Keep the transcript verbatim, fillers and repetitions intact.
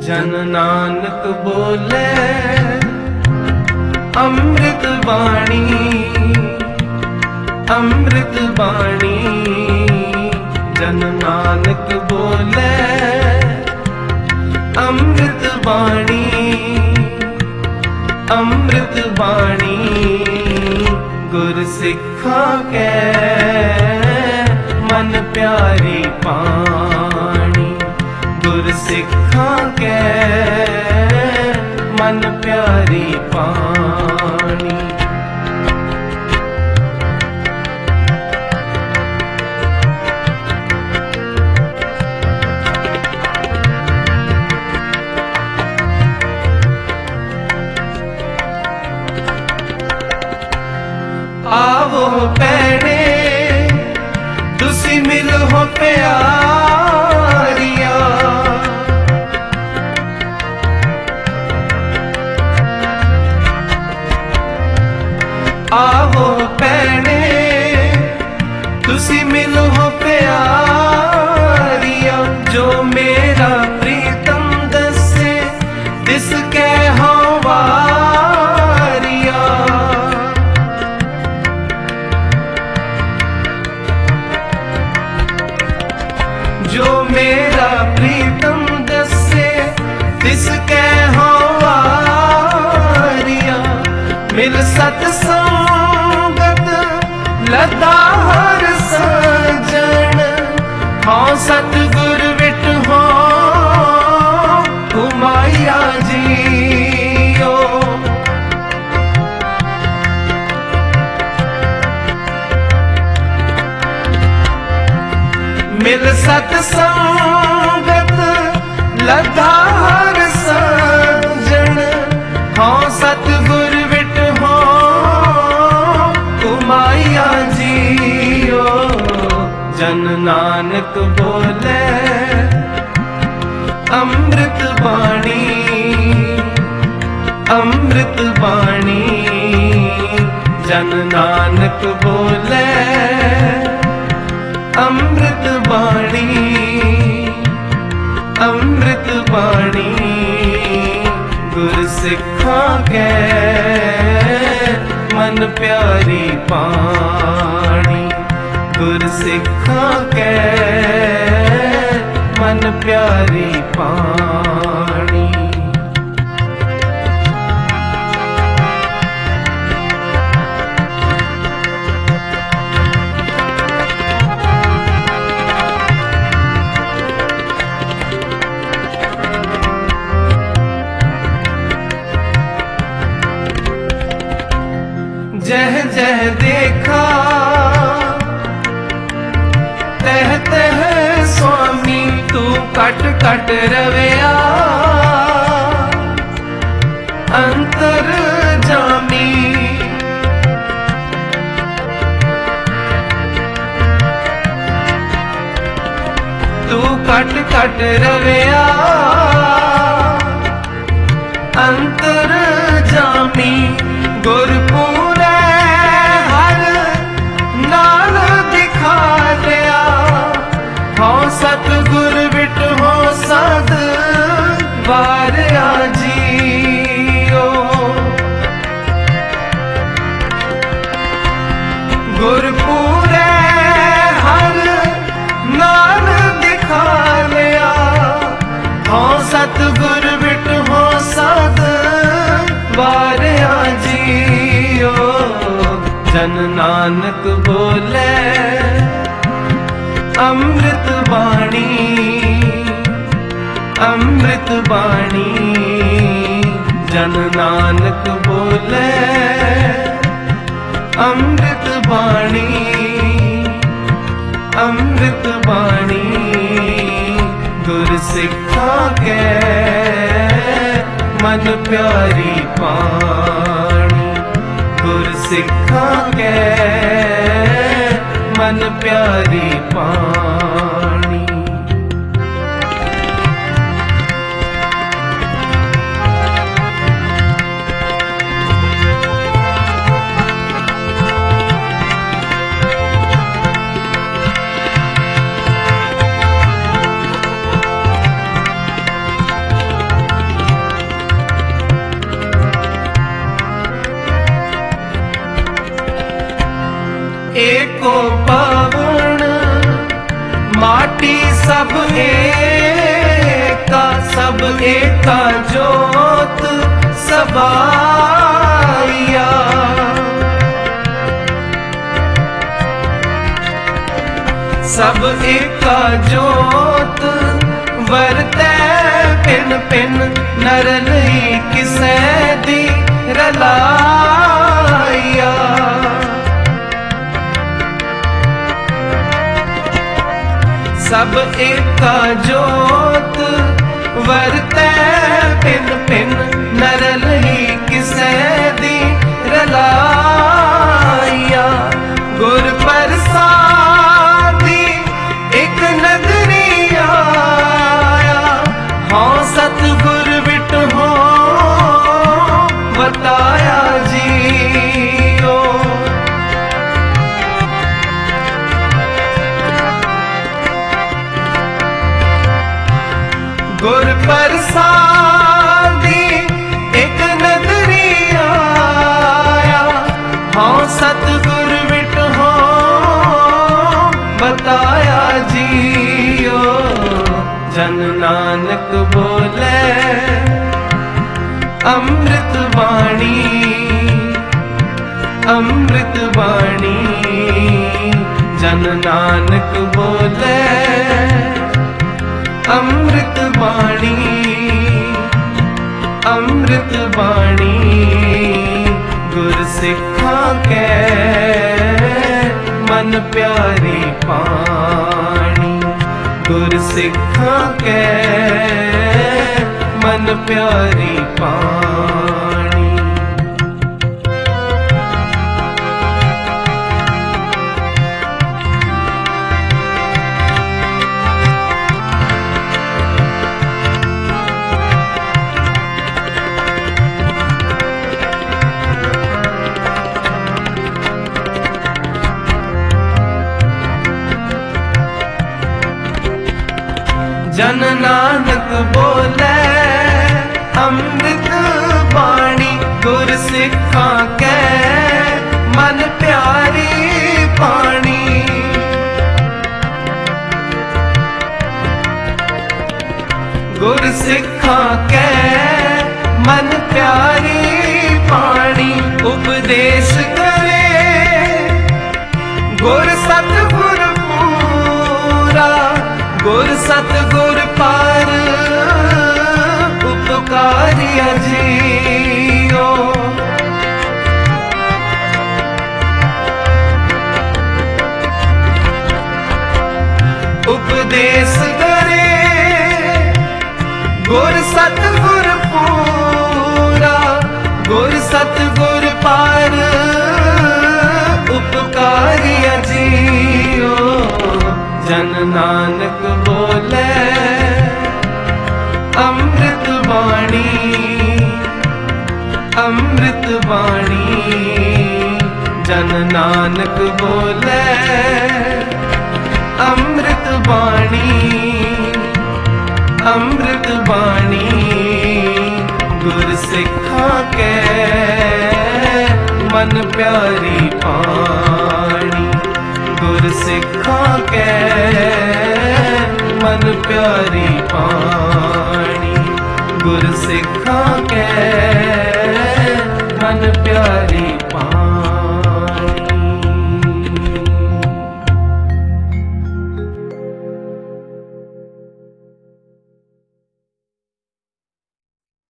जन नानक बोले अमृत बाणी, अमृत बाणी। जन नानक बोले अमृत बाणी, अमृत बाणी। गुर सिखा के मन प्यारी पानी, गुर सिखा के मन प्यारी पानी। आवो पैने तुसी मिलो प्यारिया, आवो पैने तुसी मिलो प्यारिया। जो मेरा प्रीतम दसे दिस कै हवारिया, जो मेरा प्रीतम दसे तिसके हवारिया। मिल सतसंगत लता हर सजन, हाँ सतगुर विट हो घुमाया जियो। मिल सतसंगत लता हर सजन, हाँ सतगुर विट हो घुमाया जियो। जन नानक बोले अमृत बाणी, अमृत बाणी। जन नानक बोले अमृत बाणी, अमृत बाणी। गुर सिखा के मन प्यारी पानी, गुर सिखा के मन प्यारी पानी। जह जह देखा तह तह स्वामी, तू कट कट रवैया अंतर जामी। तू कट कट रवैया अंतर जामी। गुरपुरे हर नाल दिखा दिया, हाँ सतगुर बिट हो सद वारिया जियो। गुरपुरे हर नाल दिखा लिया, हाँ सतगुर बिट हो सद वारिया जियो। जन नानक बोले अमृत बाणी, अमृत बाणी। जन नानक बोले अमृत बाणी, अमृत बाणी। गुर सिखा के मन प्यारी पानी, गुर सिखा के मन प्यारी पानी। कोटि सब एका, सब एका जोत सबाया। सब एका जोत वरतै पिन पिन, नर नहीं किसै दी रलाया। सब एका जोत वरतै पिन पिन, नर नहीं किसै दी रलाया। गुर प्रसादी एक नगरी आया, हाँ सतगुर बिट हो बताया जियो। गुर प्रसादी एक नगरी आया, हाँ सतगुर बिट हो बताया जियो। जन नानक बोले अमृत वाणी, अमृत वाणी। जन नानक बोले अमृत वाणी, अमृत वाणी। गुर सिखा के मन प्यारी पानी, गुर सिखा के मन प्यारी पानी। जन नानक बोले अमृत वाणी, गुर सिखा के मन प्यारी पानी। गुर सिखा के मन प्यारी पानी। उपदेश करे गुर सतगुर पूरा, गुर सतगुर पार उपकारिया जियो। उपदेश करे गुर सतगुर पूरा, गुर सतगुर पार उपकारिया जियो। जन नानक बोले अमृत वाणी, अमृत वाणी। जन नानक बोले अमृत वाणी, अमृत वाणी। गुर सिखा के मन प्यारी पानी, गुर सिखा के मन प्यारी पानी, गुर सिखा